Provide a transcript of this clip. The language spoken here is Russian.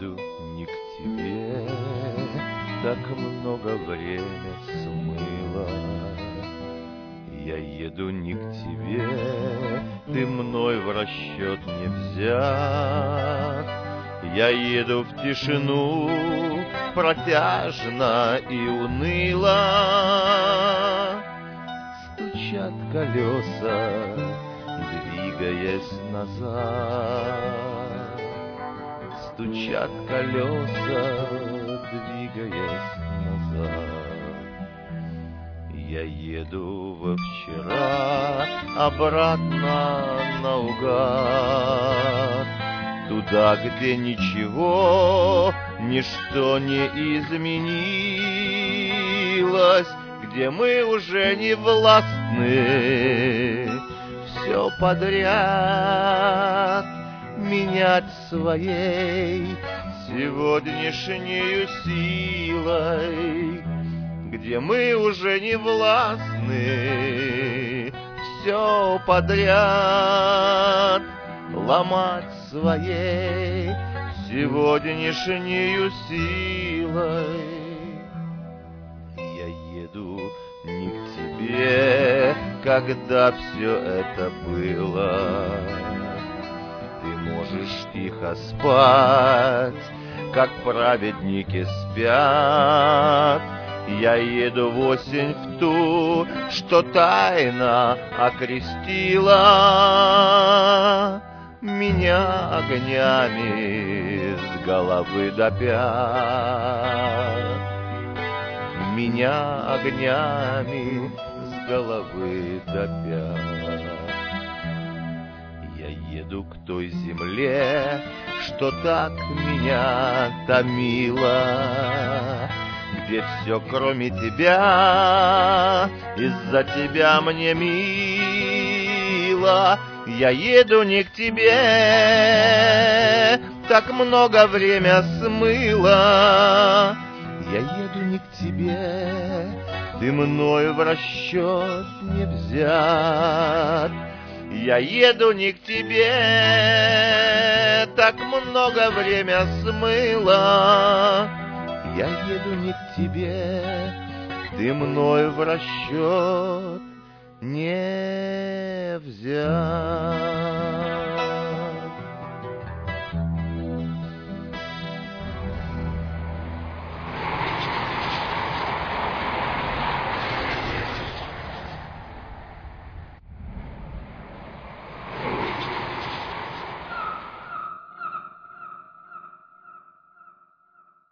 еду не к тебе, так много время смыло. Я еду не к тебе, ты мной в расчет не взят. Я еду в тишину, протяжно и уныло. Стучат колеса, двигаясь назад. Стучат колеса, двигаясь назад. Я еду во вчера, обратно наугад, туда, где ничего, ничто не изменилось, где мы уже не властны все подряд менять своей сегодняшнею силой, где мы уже не властны все подряд ломать своей сегодняшнею силой. Я еду не к тебе, когда все это было. Ты можешь тихо спать, как праведники спят. Я еду в осень, в ту, что тайно окрестила меня огнями с головы до пят. Меня огнями с головы до пят. Я еду к той земле, что так меня томила, где все кроме тебя, из-за тебя мне мило. Я еду не к тебе, так много время смыло. Я еду не к тебе, ты мною в расчет не взят. Я еду не к тебе, так много время смыло. Я еду не к тебе, ты мною в расчет не взят.